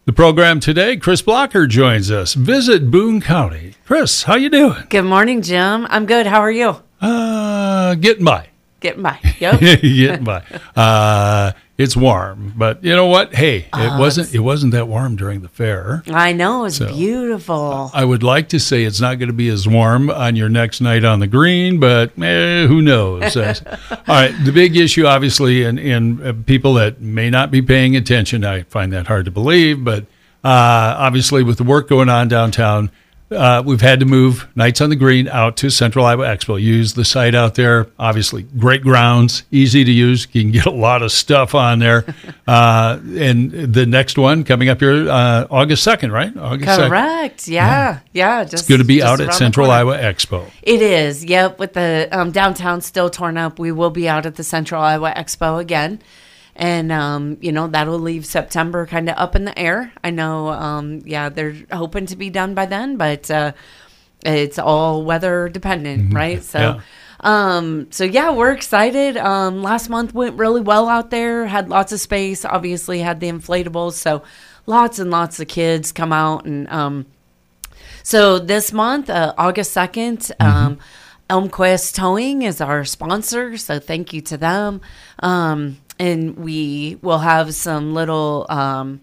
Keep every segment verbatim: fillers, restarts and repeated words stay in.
The program today, Chris Blocker joins us. Visit Boone County. Chris, how you doing? Good morning, Jim. I'm good. How are you? Uh, getting by. Getting by. Yep. getting by. Uh, it's warm, but you know what? Hey, it Oh, wasn't. it's- It wasn't that warm during the fair. I know. It's So, beautiful. I would like to say it's not going to be as warm on your next night on the green, but eh, who knows? Uh, all right. The big issue, obviously, and in, in uh, people that may not be paying attention, I find that hard to believe, but uh, obviously with the work going on downtown, uh, we've had to move Nights on the Green out to Central Iowa Expo. Use the site out there. Obviously, great grounds, easy to use. You can get a lot of stuff on there. Uh, and the next one coming up here, uh, August second, right? August second. Correct. Yeah. Yeah. Just, It's going to be just out around at the Central corner. Iowa Expo. It is. Yep. With the um, downtown still torn up, we will be out at the Central Iowa Expo again. And, um, you know, that'll leave September kind of up in the air. I know, um, yeah, they're hoping to be done by then, but uh, it's all weather dependent, right? So, Yeah. um, so yeah, we're excited. Um, last month went really well out there, had lots of space, obviously had the inflatables. So lots and lots of kids come out. And um, so this month, uh, August second, um, Elmquist Towing is our sponsor. So thank you to them. Um, and we will have some little um,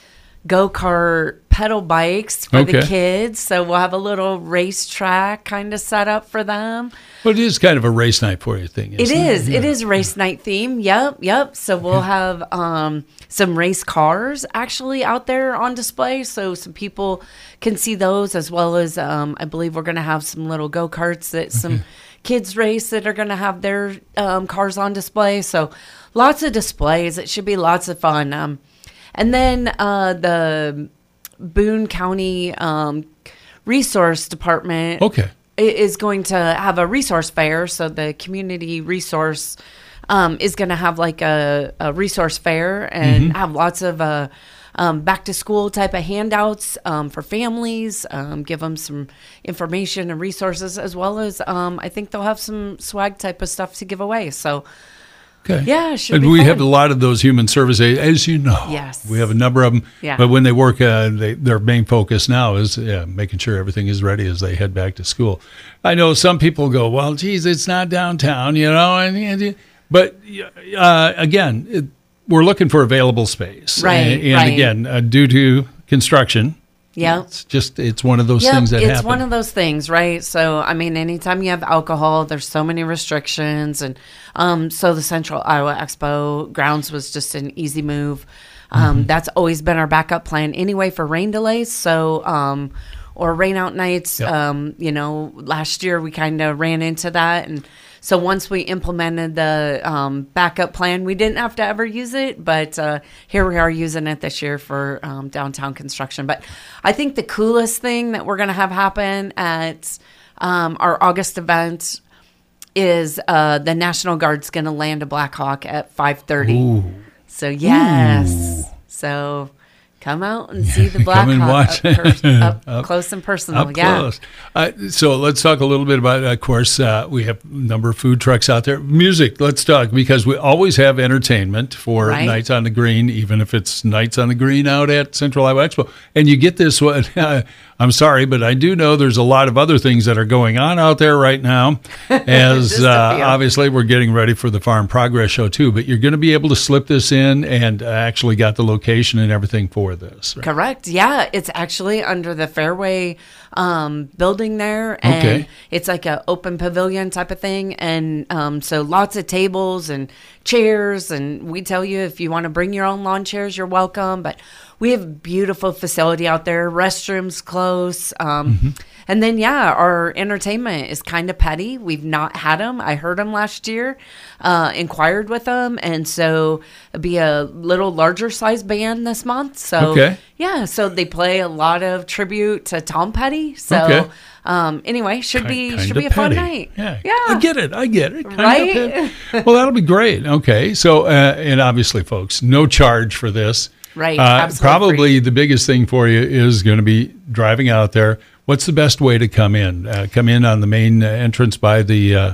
go-kart pedal bikes for Okay. the kids. So we'll have a little racetrack kind of set up for them. Well, it is kind of a race night for you thing, It isn't is. it? It is race night theme. Yep, yep. So we'll have um, some race cars actually out there on display, so some people can see those, as well as um, I believe we're going to have some little go karts that some kids race that are going to have their um, cars on display. So lots of displays. It should be lots of fun. Um, and then uh, the Boone County um, Resource Department Okay. is going to have a resource fair. So the community resource um, is going to have like a, a resource fair and have lots of uh, um, back to school type of handouts um, for families, um, give them some information and resources, as well as um, I think they'll have some swag type of stuff to give away. So Okay. Yeah, it should and be we fun. have a lot of those human service aides, as you know. Yes. We have a number of them. Yeah. But when they work, uh, they, their main focus now is yeah, making sure everything is ready as they head back to school. I know some people go, well, geez, it's not downtown, you know. And, and But, uh, again, it, we're looking for available space. Right, And, and right. again, uh, due to construction, Yeah. it's just it's one of those Yep, things that it's happen. one of those things, right? So, I mean, anytime you have alcohol, there's so many restrictions. And um, so the Central Iowa Expo grounds was just an easy move. Um, Mm-hmm. That's always been our backup plan anyway for rain delays. So, um, or rain out nights. Yep. Um, you know, last year we kind of ran into that. And so once we implemented the um, backup plan, we didn't have to ever use it. But uh, here we are using it this year for um, downtown construction. But I think the coolest thing that we're going to have happen at um, our August event is uh, the National Guard's going to land a Black Hawk at five thirty. Ooh. So, yes. So come out and see the Black Come and Hawk watch. up, pers- up, Up- close and personal. Up yeah. close. Uh, so let's talk a little bit about, of course, uh, we have a number of food trucks out there. Music, let's talk, because we always have entertainment for Right. Nights on the Green, even if it's Nights on the Green out at Central Iowa Expo. And you get this one, uh, I'm sorry, but I do know there's a lot of other things that are going on out there right now, as Just a uh, few. obviously we're getting ready for the Farm Progress Show too, but you're going to be able to slip this in and uh, actually got the location and everything for this. Right? Correct. Yeah, it's actually under the Fairway um, building there, and Okay. it's like a open pavilion type of thing, and um, so lots of tables and chairs. And we tell you if you want to bring your own lawn chairs, you're welcome. But we have a beautiful facility out there, restrooms close. Um, Mm-hmm. And then, yeah, our entertainment is kind of petty. We've not had them. I heard them last year, uh, inquired with them. And so it'll be a little larger size band this month. So, Okay. yeah, so they play a lot of tribute to Tom Petty. So, Okay. um, anyway, should be Kinda should be a fun petty. night. Yeah. Yeah. I get it. I get it. Kinda Right? petty. Well, that'll be great. Okay. So, uh, and obviously, folks, no charge for this. Right, Uh, absolutely probably free. the biggest thing for you is going to be driving out there. What's the best way to come in? Uh, come in on the main uh, entrance by the uh,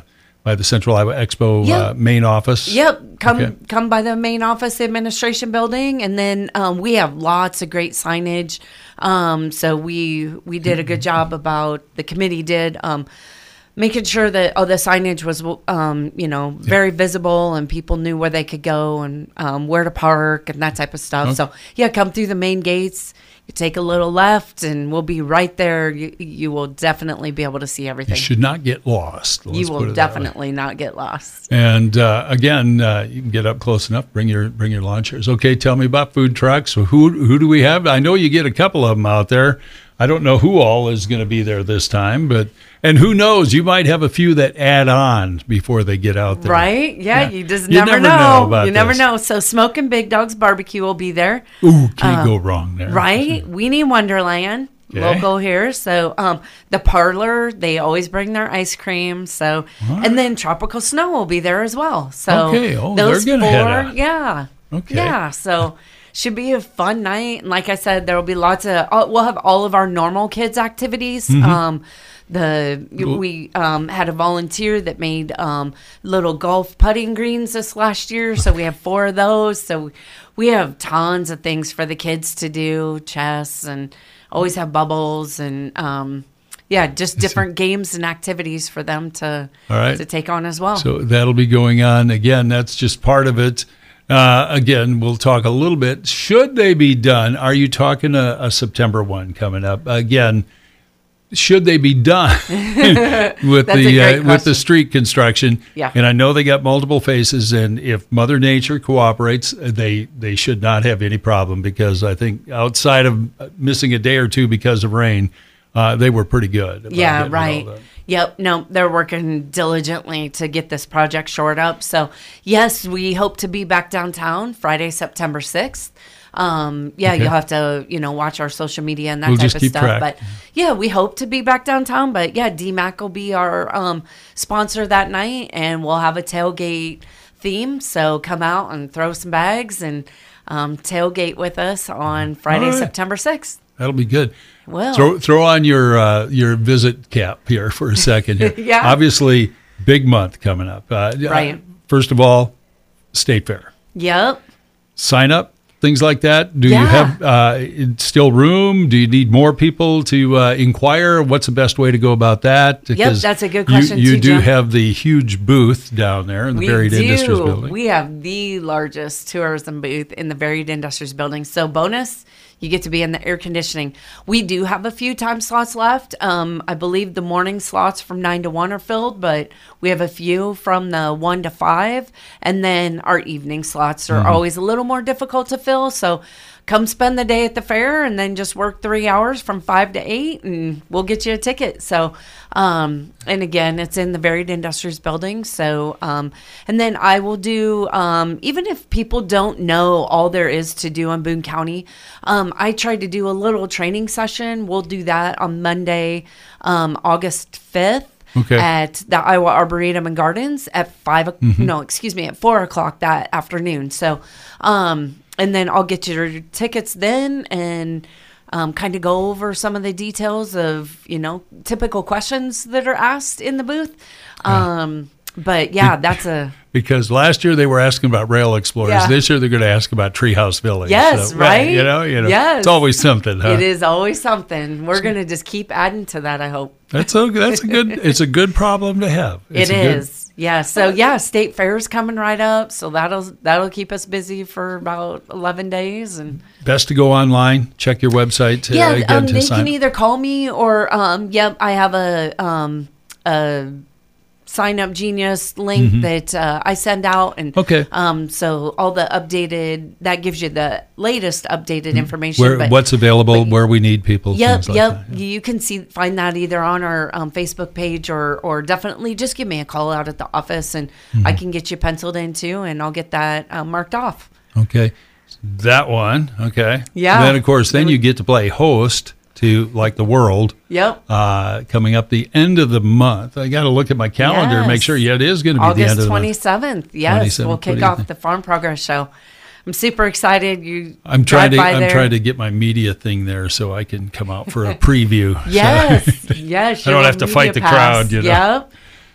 by the Central Iowa Expo Yep. uh, main office. Yep, come Okay. come by the main office administration building, and then um, we have lots of great signage. Um, so we we did a good job about the committee did um, making sure that all the signage was um, you know very visible and people knew where they could go and um, where to park and that type of stuff. Okay. So yeah, come through the main gates. You take a little left, and we'll be right there. You, you will definitely be able to see everything. You should not get lost. Let's You put will it that way. definitely not get lost. And uh, again, uh, you can get up close enough. Bring your bring your lawn chairs. Okay, tell me about food trucks. So who who do we have? I know you get a couple of them out there. I don't know who all is going to be there this time, but and who knows? You might have a few that add on before they get out there. Right? Yeah, Yeah. you just You never, never know. know about you never this. know. So Smoking Big Dogs Barbecue will be there. Ooh, can't go wrong there. Right? Weenie Wonderland, Okay. local here. So um, the parlor, they always bring their ice cream. So What? and then Tropical Snow will be there as well. So Okay. Oh, those they're gonna four, head out. yeah. Okay. Yeah. So should be a fun night. And like I said, there will be lots of. Uh, we'll have all of our normal kids activities. Mm-hmm. Um, the we um, had a volunteer that made um, little golf putting greens this last year, so we have four of those. So we have tons of things for the kids to do, chess, and always have bubbles and. Um, yeah, just different games and activities for them to All right. to take on as well. So that'll be going on. Again, that's just part of it. Uh, again, we'll talk a little bit. Should they be done? Are you talking a, a September one coming up? Again, should they be done with That's a the great uh, with question. the street construction? Yeah. And I know they got multiple phases, and if Mother Nature cooperates, uh, they they should not have any problem, because I think outside of missing a day or two because of rain, uh, they were pretty good. about Yeah, getting it all right. done. Yep. No, they're working diligently to get this project shored up. So, yes, we hope to be back downtown Friday, September sixth. Um, yeah, Okay. you'll have to, you know, watch our social media and that We'll type just of keep stuff. track. But yeah, we hope to be back downtown. But yeah, D MAC will be our um, sponsor that night, and we'll have a tailgate theme. So come out and throw some bags and um, tailgate with us on Friday, All right. September sixth. That'll be good. Well, Throw throw on your uh, your visit cap here for a second. Here. Yeah. Obviously, big month coming up. Uh, Right. uh, First of all, State Fair. yep. Sign up, things like that. Do you Yeah. have uh, still room? Do you need more people to uh, inquire? What's the best way to go about that? Because that's a good you- question You, too, do Jim. have the huge booth down there in the We Varied do. Industries Building. We have the largest tourism booth in the Varied Industries Building. So bonus, you get to be in the air conditioning. We do have a few time slots left. Um, I believe the morning slots from nine to one are filled, but we have a few from the one to five. And then our evening slots are always a little more difficult to fill. So come spend the day at the fair and then just work three hours from five to eight, and we'll get you a ticket. So, um, and again, it's in the Varied Industries Building. So, um, and then I will do, um, even if people don't know all there is to do in Boone County, um, I tried to do a little training session. We'll do that on Monday, um, August fifth. Okay. At the Iowa Arboretum and Gardens at five. o- Mm-hmm. No, excuse me, at four o'clock that afternoon. So, um, and then I'll get your tickets then, and um, kind of go over some of the details of you know typical questions that are asked in the booth. Um, but yeah, that's a Because last year they were asking about Rail Explorers. Yeah. This year they're going to ask about Treehouse Village. Yes, So, right? You know, you know, Yes. it's always something. Huh? it is always something. We're gonna just keep adding to that. I hope. That's a that's a good it's a good problem to have. It's It a good- is. Yeah. So yeah, State Fair's coming right up. So that'll that'll keep us busy for about eleven days. And best to go online, check your website to, yeah, again um, to they sign. can either call me or um, yep, I have a um a sign up genius link that uh, I send out, and Mm-hmm. Okay. um, so all the updated that gives you the latest updated information. Where but- what's available, but- where we need people. Yep, things like yep. that. You can see find that either on our um, Facebook page or or definitely just give me a call out at the office, and Mm-hmm. I can get you penciled in too, and I'll get that uh, marked off. Okay, that one. Okay. Yeah. And then of course, then you get to play host to like the World. Yep. Uh, coming up the end of the month. I got to look at my calendar and make Yes. sure. Yeah, it is going to be the end August of the month. twenty-seventh. Yes, twenty-seventh. we'll What do kick you off think? the Farm Progress Show. I'm super excited. You I'm trying to drive by I'm there. trying to get my media thing there so I can come out for a preview. So- Yes, yes. I don't you'll have to media fight the pass. crowd, you know. Yep.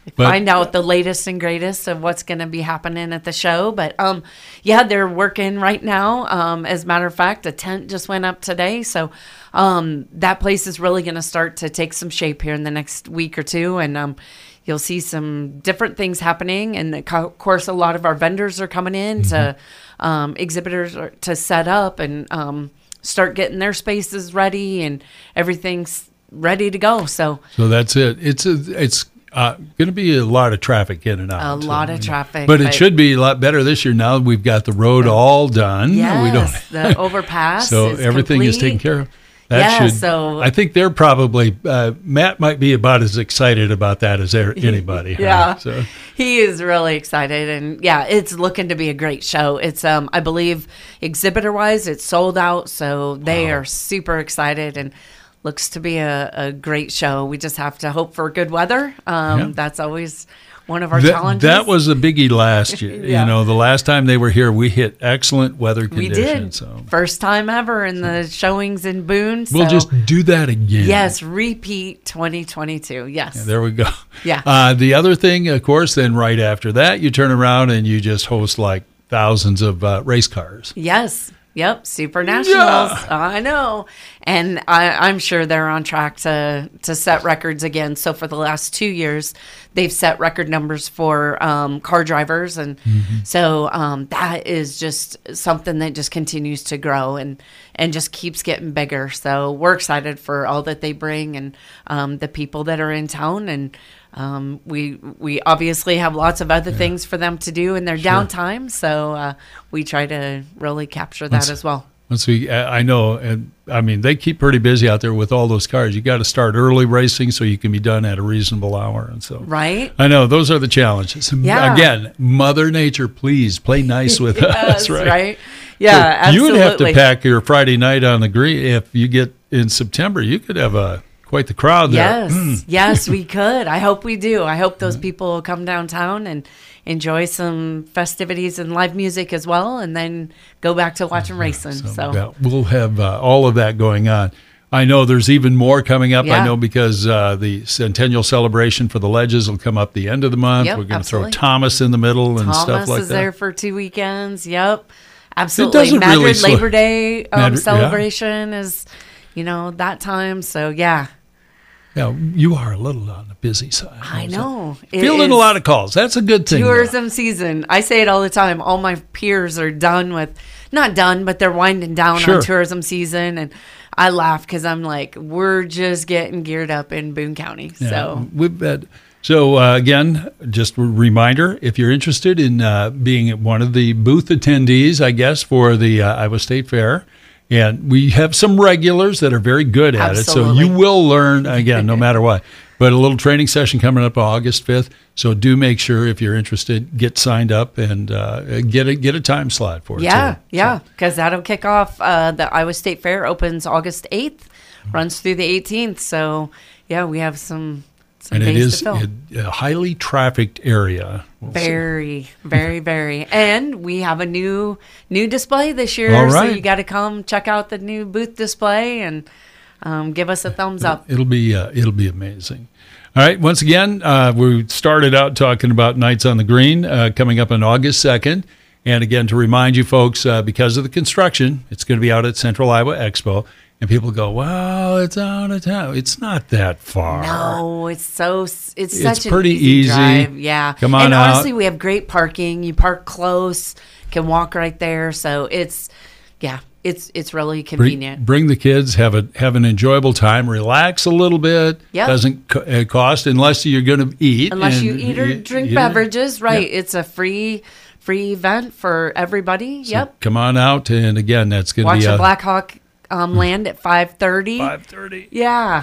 But, find out the latest and greatest of what's going to be happening at the show. But um, yeah, they're working right now. Um, as a matter of fact, a tent just went up today, so um, that place is really going to start to take some shape here in the next week or two, and um, you'll see some different things happening. And of course, a lot of our vendors are coming in mm-hmm. to um, exhibitors are, to set up and um, start getting their spaces ready, and everything's ready to go. So, so that's it. It's a, it's. Uh, going to be a lot of traffic in and out. A lot of traffic. But, but it should be a lot better this year. Now we've got the road all done. Yes, we don't, the overpass so is everything complete. is taken care of. That yeah, should, so I think they're probably, uh, Matt might be about as excited about that as there, anybody. yeah, huh? So. He is really excited. And yeah, it's looking to be a great show. It's, um, I believe, exhibitor-wise, it's sold out. So they wow. are super excited. And looks to be a, a great show. We just have to hope for good weather. Um, yeah. That's always one of our that, challenges. That was a biggie last year. yeah. You know, the last time they were here, we hit excellent weather conditions. We did. So. First time ever in the showings in Boone. So. We'll just do that again. Yes, repeat twenty twenty-two. Yes. Yeah, there we go. Yeah. Uh, the other thing, of course, then right after that, you turn around and you just host like thousands of uh, race cars. Yes. Yep, Super Nationals. Yeah. I know. And I, I'm sure they're on track to, to set records again. So for the last two years, they've set record numbers for um, car drivers. And mm-hmm. so um, that is just something that just continues to grow and, and just keeps getting bigger. So we're excited for all that they bring and um, the people that are in town. And Um, we we obviously have lots of other yeah. things for them to do in their sure. downtime, so uh, we try to really capture that once, as well. Once we, I know, and I mean they keep pretty busy out there with all those cars. You got to start early racing so you can be done at a reasonable hour, and so right. I know those are the challenges. Yeah. Again, Mother Nature, please play nice with yes, us, right? Right. Yeah, so absolutely. You would have to pack your Friday night on the green. If you get in September, you could have a quite the crowd there. Yes, mm. yes, we could. I hope we do. I hope those people will come downtown and enjoy some festivities and live music as well, and then go back to watching racing. So, so. Yeah, we'll have uh, all of that going on. I know there's even more coming up. Yeah. I know because uh, the centennial celebration for the Ledges will come up the end of the month. Yep, We're going to throw absolutely. Thomas in the middle and Thomas stuff like that. Thomas is there for two weekends. Yep, absolutely. Madrid really slow. Labor Day um, Madrid, celebration yeah. is, you know, that time. So, yeah. Yeah, you are a little on the busy side. I know. It Fielding a lot of calls. That's a good thing. Tourism though. season. I say it all the time. All my peers are done with, not done, but they're winding down sure. on tourism season. And I laugh because I'm like, we're just getting geared up in Boone County. Yeah, so we've had, So uh, again, just a reminder, if you're interested in uh, being one of the booth attendees, I guess, for the uh, Iowa State Fair, and we have some regulars that are very good at Absolutely. it, so you will learn, again, no matter what. But a little training session coming up on August fifth, so do make sure, if you're interested, get signed up and uh, get a get a time slot for it. Yeah, too. yeah, because so. that'll kick off. Uh, the Iowa State Fair opens August eighth, runs through the eighteenth, so yeah, we have some, some and days it is to fill. a, a highly trafficked area. We'll very, see. very, very. And we have a new new display this year, All right. so you got to come check out the new booth display and um, give us a thumbs up. It'll be uh, it'll be amazing. All right. Once again, uh, we started out talking about Nights on the Green uh, coming up on August second. And again, to remind you folks, uh, because of the construction, it's going to be out at Central Iowa Expo. And people go, well, it's out of town. It's not that far. No, it's so, it's, It's such an pretty easy, easy. drive. Yeah. Come on and out. honestly, we have great parking. You park close, can walk right there. So it's, yeah, it's it's really convenient. Bring, bring the kids, have a have an enjoyable time, relax a little bit. Yep. Doesn't co- uh, cost unless you're going to eat. Unless and you eat or you- drink you- beverages, right? Yeah. It's a free free event for everybody. So yep. Come on out, and again, that's going to Watch be a a Black Hawk um, land at five thirty. five thirty. Yeah.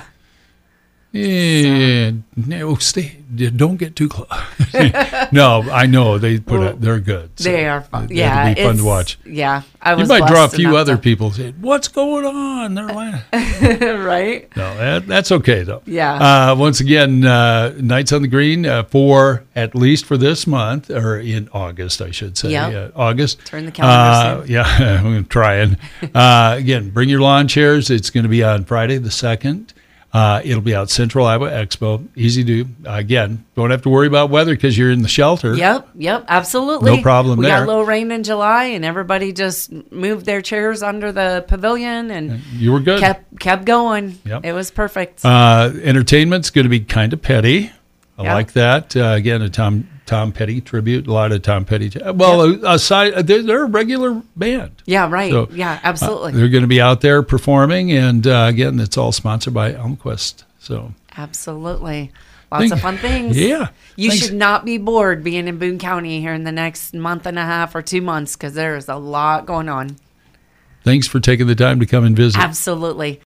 Yeah, no, stay. Don't get too close. No, I know they put. Well, a, they're good. So they are fun. It'll Yeah, be fun it's- to watch. Yeah, I You was. might draw a blessed few enough other to- people. Say, what's going on? They're like, right? no, that, that's okay though. Yeah. Uh, once again, uh, Nights on the Green uh, for at least for this month, or in August, I should say. Yep. Uh, August. Turn the calendar Uh, yeah, I'm trying. Uh, again, bring your lawn chairs. It's going to be on Friday the second. Uh, it'll be out Central Iowa Expo. Easy to do. Again, don't have to worry about weather because you're in the shelter. Yep, yep, absolutely. No problem we there. got low rain in July, and everybody just moved their chairs under the pavilion and You were good. kept kept going. Yep. It was perfect. Uh, entertainment's going to be kind of petty. I Yep. like that. Uh, again, a Tom Tom Petty tribute. A lot of Tom Petty. Well, aside, they're, they're a regular band. yeah, right. So, yeah, absolutely. Uh, they're going to be out there performing, and uh, again, it's all sponsored by Elmquist. So Absolutely. Lots Thank- of fun things. Yeah. You Thanks. should not be bored being in Boone County here in the next month and a half or two months because there is a lot going on. Thanks for taking the time to come and visit. Absolutely.